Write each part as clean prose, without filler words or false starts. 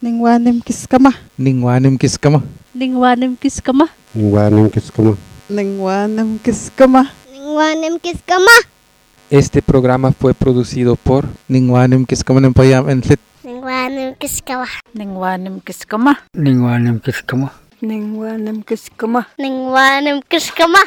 Ningwanim kiskama. Ningwanim kiskama. Ningwanim kiskama. Ningwanim kiskama. Ningwanim kiskama. Ningwanim kiskama. Este programa fue producido por Ningwanim Kiskama Nempayam Enlit. Ningwanim kiskama. Ningwanim kiskama. Ningwanim kiskama. Ningwanim kiskama. Ningwanim kiskama.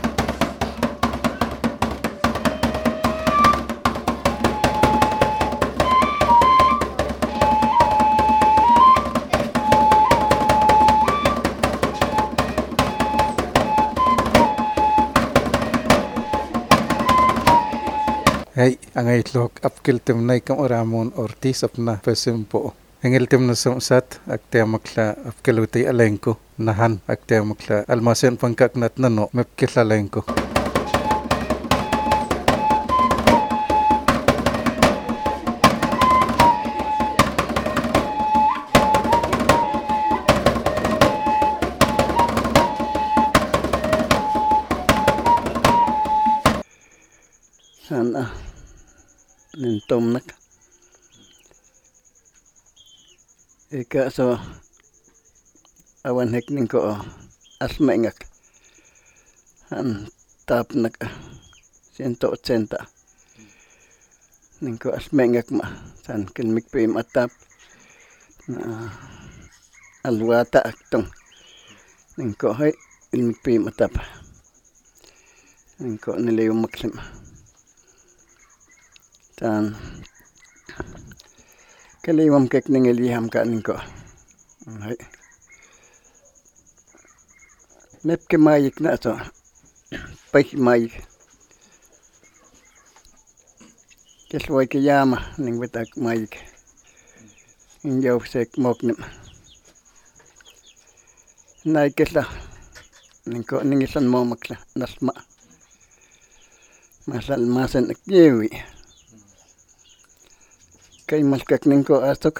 Hey, ang itlog apkil timnay kam Ramon Ortiz apna pesimpo. Ang iltim na sumsat akte makla apkilutay alengko nahan akte makla almasen pangkaknat nano mepkil alengko. Sana nintom nak ika so awan hekning ko asmengak han tap nak 180 ningko asmengak ma san kilmik pim atap na alwata aktong ningko hay kilmik pim atap ningko niliyong maksim dan kaliwam kek ningeliham kanin ko hay mep ke mayik na so pai mayik kesway ke yama ning betak mayik injaw sek moknim nay kesla ning ko ningisan mo makla nasma masal masan akyewi kay malkak ningko asok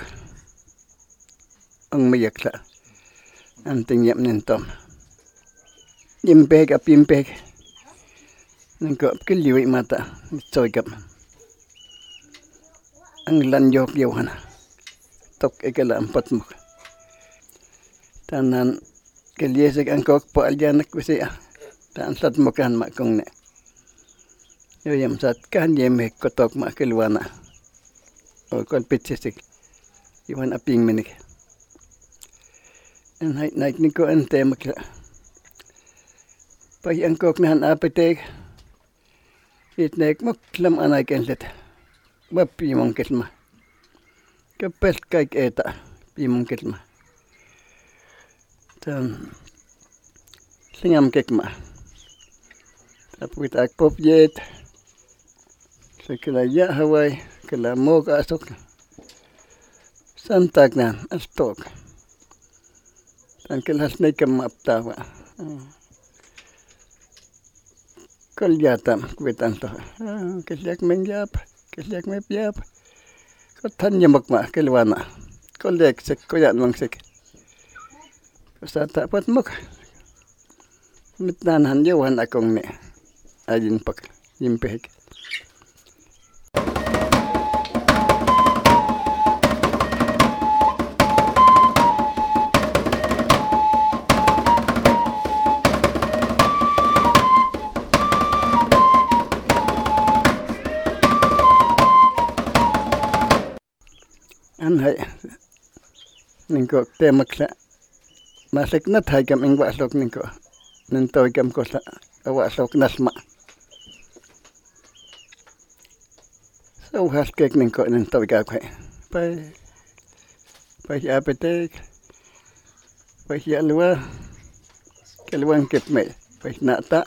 ang mayakla anting yam nintom yimpeg apimpeg ningko kiliwi mata nitsoykap ang lanjok yawhana tok ikala ampat mo tanan kiliesek ang kok po aljanak kusiya tan sat mo kan makong ne yoyam sat kan yemek kotok makilwana o kon pitsisik iwan aping menik en hay naik niko en temakla pai angkok nahan apetek itnek moklam anay kenlet wapi mong kitma kapes kaik eta pimong kitma tan singam kekma tapuit ak pop jet sekala ya hawai kala mog asok santak nan astok tan kelas naik ke maptawa kal jatam kwetan to kesyak mengjap kesyak mepjap ko tan nyamak ma kelwana kolek sek koyan mangsek sata pat mok mitnan han yawan akong ne ajin pak yimpek anhay ningko temakla masik na thay kam ing waslok ningko nintoy kam ko sa waslok nasma so haskek ningko nintoy ka kay pai apetek pai alwa kelwan kepme pai nata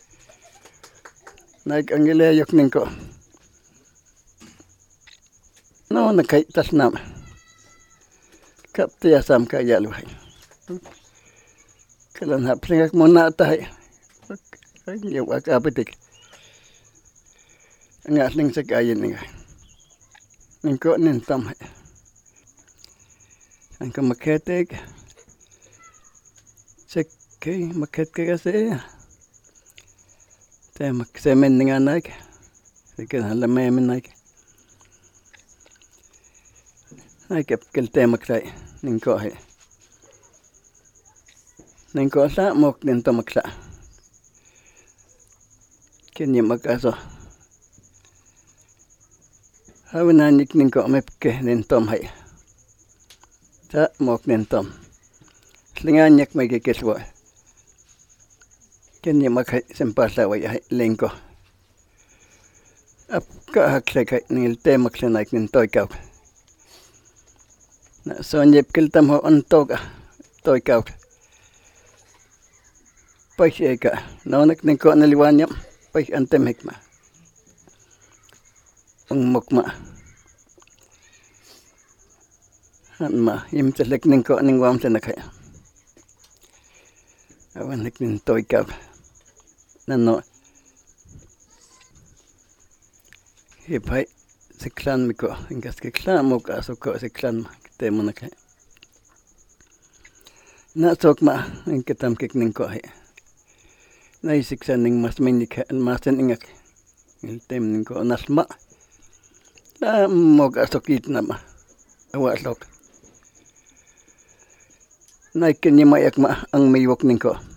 naik angile yok ningko no nakay tasnam kap tiasam kaya luhay kalan hapsingak mo na tayo ay yung akapitik ang asling sa kayan nga ningko nintam ang kamaketek sekay maket ka kasi tayo maksemen nga nag sige halamemen nag ay kap kel temak tay ningko he. Ningko sa mok din tomaksa. Kenya makaso. Hawanan ningko mepke din tom he. Sa mok din tom. Slinganyak may kikiswa. Kenya makhay sempasa way lingko. Ap kahakse nil temak naik nin toikaw. Na sonjep kiltam ho ontoga toikaw. Pais eka nonak ningko naliwanyam pais antem hikma. Ang mukma. Hanma imtelek ningko ningwam senakay. Awan nin toikaw. Nano hipai siklan miko ingas kiklan mo ka suko siklan temo na kay na sokma ang kitam kikning ko ay naisiksan ning mas minik masen ingak il tem ning ko nasma na mo ka sokit na ma awasok naikin ni mayak ma ang miwok ning ko.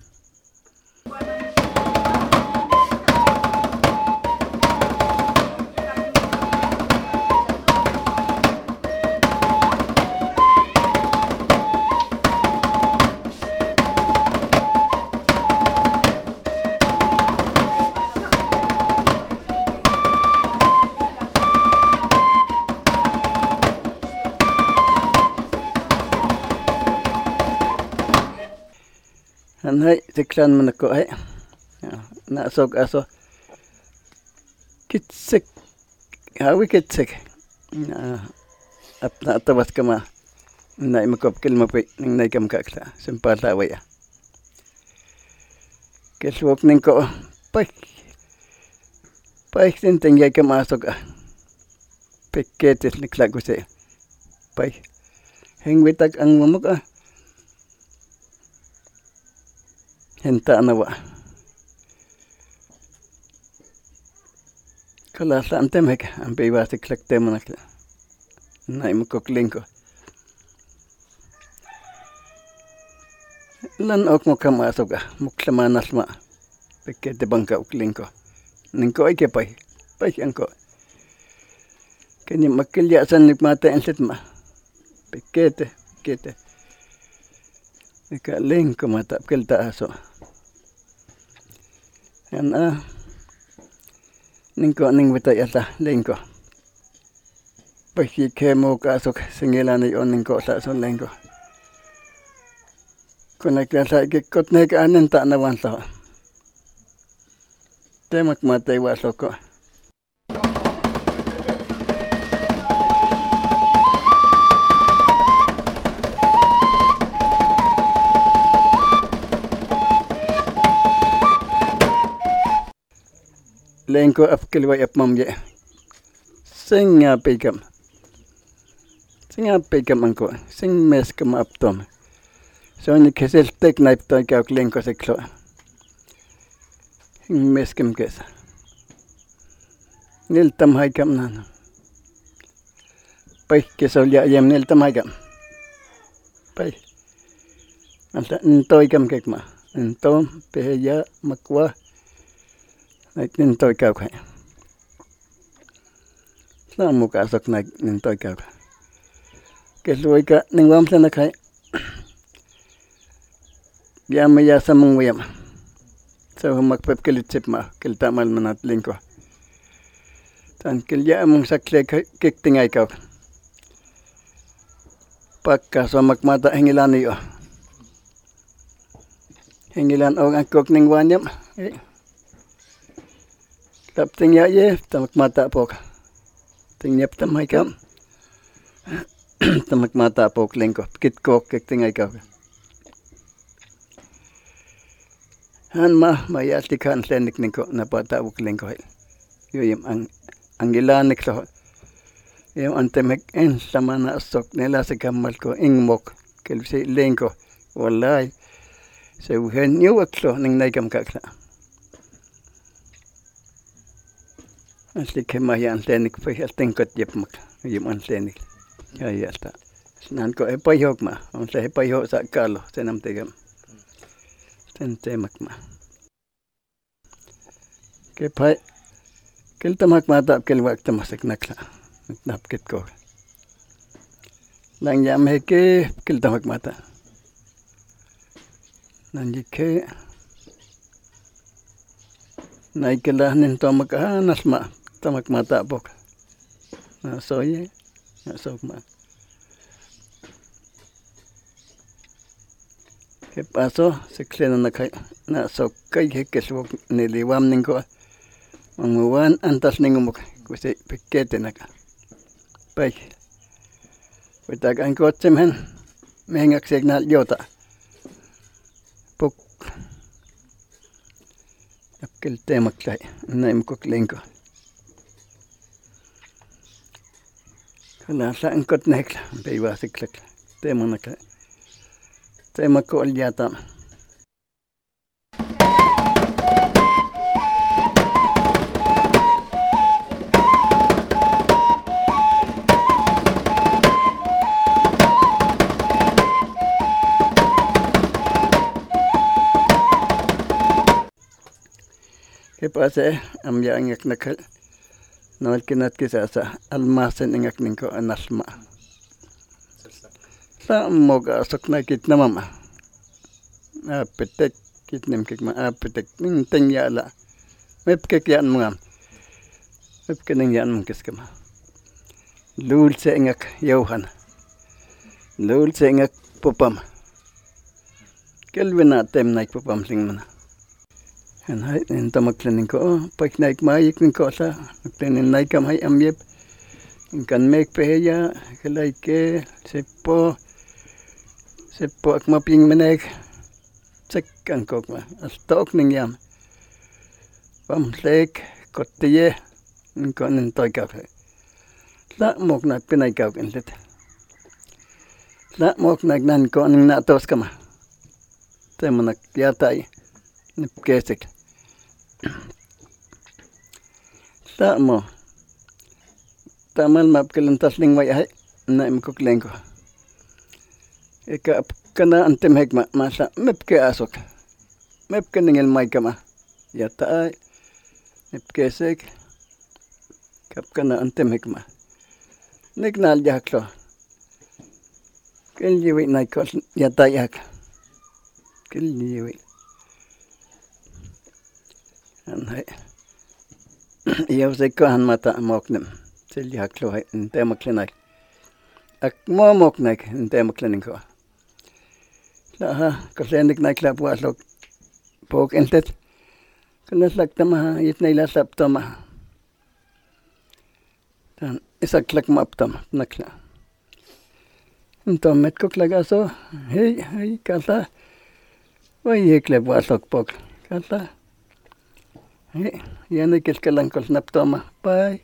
Anhay siklan man ako ay nasog aso kitsik hawi kitsik apna tawas kama na imakop kilmapi ning naikam kakla sempala waya keswok ning ko pai tin tingay ka masok peketes nikla ko se pai hingwitag ang mamuk henta nawa kala santem hek ampe wasik klekte manak nai mukok lingko lan ok mo kama asoga muklama nasma pekete bangka uklingko ningko ay kepay pay angko kani makilya san nikmata enset ma pekete ika lingko mata kelta aso yan ningko ning wita yata lingko pagi kemo kasok singilan yon ningko sa son lingko kunak sa ikot nek anen ta nawan sa temak matay wasoko lengko apkel way apmamye singa pekam angko sing mes kam aptom so ni kesel tek naip to ka lengko seklo mes kam kes nil tam hay kam nan pai kesol ya yem nil tam hay kam pai anta ntoy kam kekma ntom peya makwa nin toy kaw kay na mo kasok na nin toy kaw kesuy ka ning wam sa nakay yamaya sa mong wayam so magpep kilitsip ma kiltamal manat lingko tan kilya mong sakle kiktingay kaw pagka so magmata hingilan niyo hingilan og angkok ning wanyam tap tingya ye tamak mata pok tingyap tamay kam tamak mata pok lengko kit kok kek tingay ka han mayati kan lenik ningko napata uk lengko yoyem ang ilanik so yem antemek en samana sok nela se kamal ko ingmok kelsi lengko wallahi se uhen yuwaklo ning naikam kakla asli kemayan tenik pa tingkot yep mak yem an tenik ya ta nan ko epayok ma on sa epayok sa kalo senam tegam temak ma ke pai kel tamak mata kel waktu masak nakla napket ko lang jam heke kel tamak mata nan jike naik kelah nin tamak nasma tamak mata bok na soye na sok ma ke paso se klena na sok kai heke sok niliwam ningko manguwan antas ningumuk kusi pikete naka baik kutak angkot semhen mehengak signal jota puk apkel temak lai naim kok lengko kala sa angkot nekla beiwa siklak temanaka temak ko aljata ke pase am ya ngak nakal nol kinat kisasa almasen ngak ningko anasma sa moga sokna kit namama apetek kit nem kik ma apetek ning teng ya la mep kek yan mangam mep keneng yan mungkis kama lul se ngak yohan lul se ngak popam kelvina tem naik popam sing mana en hai en tamak lening ko pak naik mai ning ko sa ten naik kam hai amyep kan mek pe ya kelai ke sepo ak maping menek cek kan ko ma stok ning yam pam lek kotie ning ko nen toy ka la mok nak pinai ka kan let la mok nak nan ko ning na tos kama temanak ya tai nip kesek Tamo tamal map kelentas ning wai hai na im kok lengko eka kana antem hekma masa mep ke asok mep keningel mai kama ya ta mep kesek kap kana antem hekma nek nal jaklo kel jiwi nai kos ya ta yak kel jiwi an hai Ia se kahan mata moknem sel jaklo hai inte maklenak ak mo moknak inte maklening ko la ha kasenik nak la puaslok pok entet kana sak tama it nei la sap tama tan isak lak map tama nakla entom met kok lagaso hey kata wai ekle puaslok pok kata Yan ikis kalangkol naptoma pai.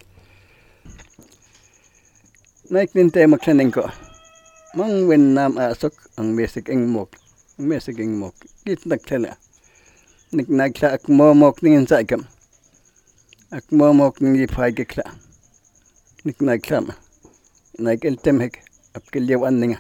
Naik ninte maklening ko. Mang wen nam asok ang mesik ing mok. Kit naktela. Nik nakla ak momok ning saikam. Ak momok ning ipay kikla. Nik nakla ma. Naik el temhek ap kilyawan ninga.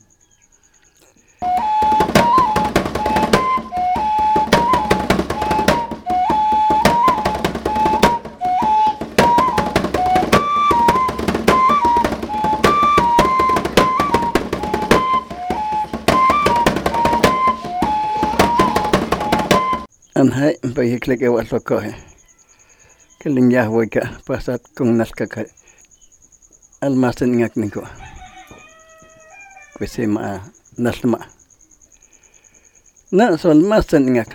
Anhai bayi klek ewa loko he. Keling yahweh ka pasat kung naska ka almasen ngak niko. Kwese ma nasma. Na so almasen ngak.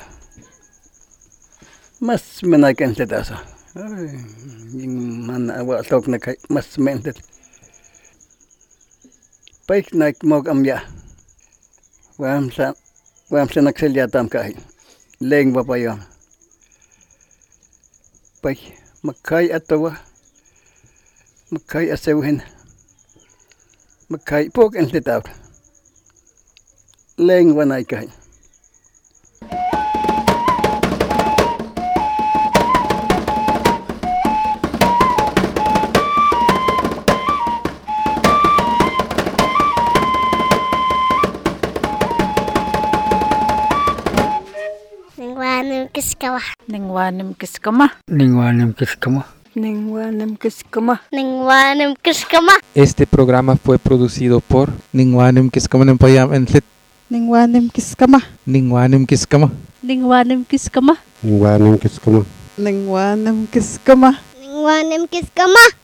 Mas menaken tetasa. Yung mana awa tok na kay mas mentet. Paik naik mog amya. Wam sa nakselya tam kahil. Leng bapayon. Pai makai atawa. Makai asewin. Makai pok en litaw. Leng wanay kahil. kiskama. Ningwanim kiskama. Ningwanim kiskama. Ningwanim kiskama. Ningwanim kiskama. Este programa fue producido por Ningwanim kiskama payam entlit. Ningwanim kiskama. Ningwanim kiskama. Ningwanim kiskama. Ningwanim kiskama. Ningwanim kiskama. Ningwanim kiskama.